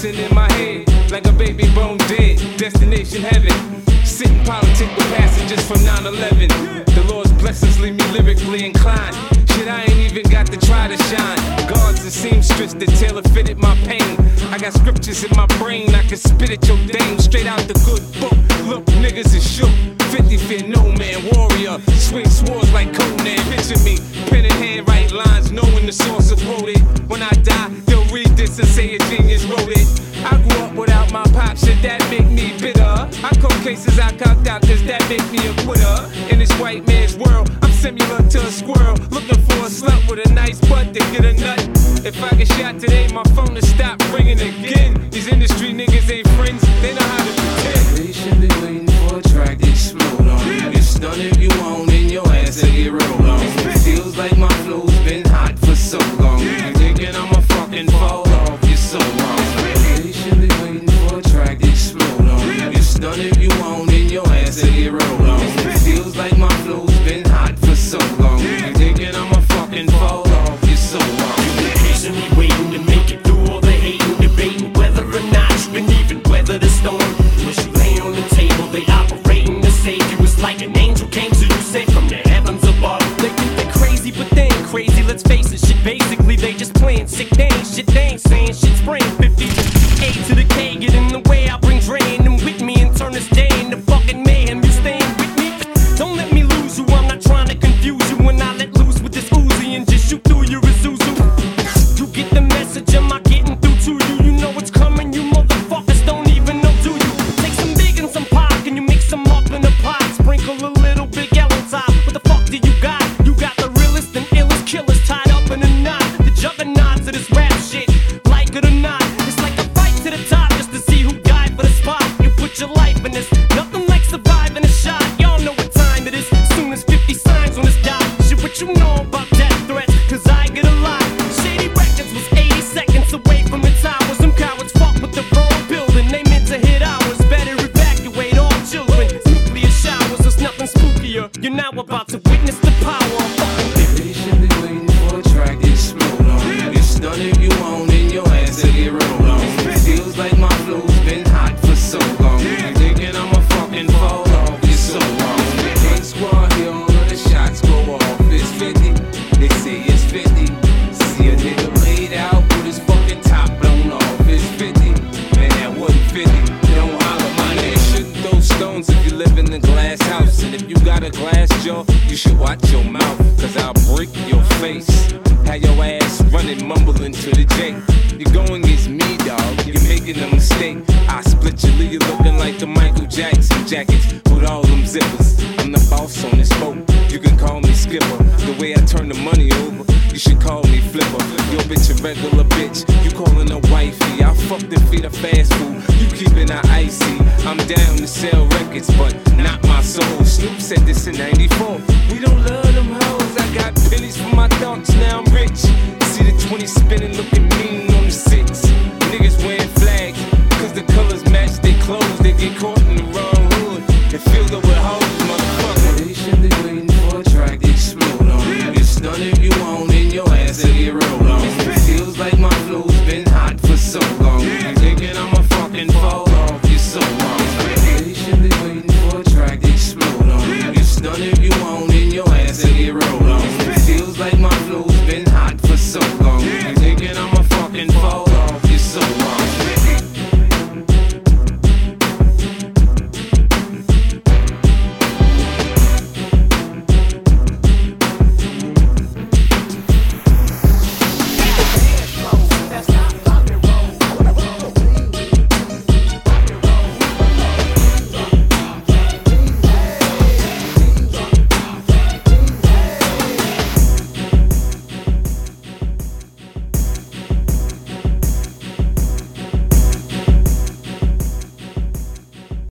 racing in my head like a baby bone dead. Destination heaven. Sitting politic with passengers from 9/11. The Lord's blessings leave me lyrically inclined. Shit, I ain't even got to try to shine. Guards and seamstress that tailor fitted my pain. I got scriptures in my brain, I can spit at your dame. Straight out the good book. Look, niggas is shook. 50 fear no man, warrior. Swing swords like Conan. Picture me, pen in hand, write lines, knowing the source of quoted. When I die, they'll read this and say a genius wrote it. I grew up without my pop, shit that make me bitter. I call cases I cocked out, cause that make me a quitter. In this white man's world, I'm similar to a squirrel, looking for a slut with a nice butt to get a nut. If I get shot today, my phone will stop ringing again. These industry niggas ain't friends, they know how to pretend. They should be waiting for a track to explode on. You get stunned if you want, and your ass will get rolled on. It feels like my flow's been hot for so long. You thinking I'ma fucking fall off, you're so wrong. They should be waiting for a track to explode on. You get stunned if you want, and your ass will get rolled on. It feels like my flow's been hot for so long. You thinking I'ma fucking fall off, you're so wrong. Patiently waiting to make it through all the hating, debating whether or not you can even weather the storm. When you lay on the table, they operating to save you. It's like an angel came to you, safe from the heavens above. They think they're crazy, but they ain't crazy. Let's face it, shit. Basically, they just playing sick. They ain't shit. They ain't saying shit. Spraying 50 A to the K, get in the way. I bring Dre and them with me and turn this day into fucking mayhem. You staying with me? Don't let me lose you. I'm not trying to confuse you. When I let loose with this Uzi and just shoot through your Isuzu. You get the message, am I getting through to you? You know it's coming, you motherfuckers don't even know, do you? Take some big and some pop, and you mix them up in a pot. Sprinkle a little Big L on top. What the fuck do you got? You got the realest and illest killers tied up in a knot. The juggernauts of this rap shit, like it or not. It's like a fight to the top just to see who died for the spot. You put your life in this, nothing like surviving a shot. Y'all know what time it is, soon as 50 signs on this dot. Shit, what you know about death threats, cause I get a lot. Shady Records was 80 seconds away from the towers. Them cowards fuck with the wrong building, they meant to hit ours. Better evacuate all children, nuclear showers, there's nothing spookier. You're now about to witness the power of fucking They should be waiting for a track to explode on. You get stunned if you want, and your ass will get rolled on. It feels like my flow's been hot for so long. You thinking I'ma fucking fall off, you're so wrong. Gang squad here, all of the shots go off. It's 50, they say it's 50. See a nigga laid out with his fucking top blown off. It's 50, man, that wasn't 50. Don't holler, my nigga. Shouldn't throw stones if you live in a glass house. And if you got a glass jaw, you should watch your mouth, cause I'll break your face. Have your ass running, mumbling to the J. You're going against me, dog, you're making a mistake. I split your lead, looking like the Michael Jackson jackets with all them zippers. I'm the boss on this boat, you can call me skipper. The way I turn the money over, you should call me flipper. Your bitch a regular bitch, you calling her wifey. I fucked and feed her fast food, you keeping her icy. I'm down to sell records, but not my soul. Snoop said this in 94. We don't love them hoes, I got pennies for my thoughts, now I'm rich. See the 20 spinning, looking mean on the 6.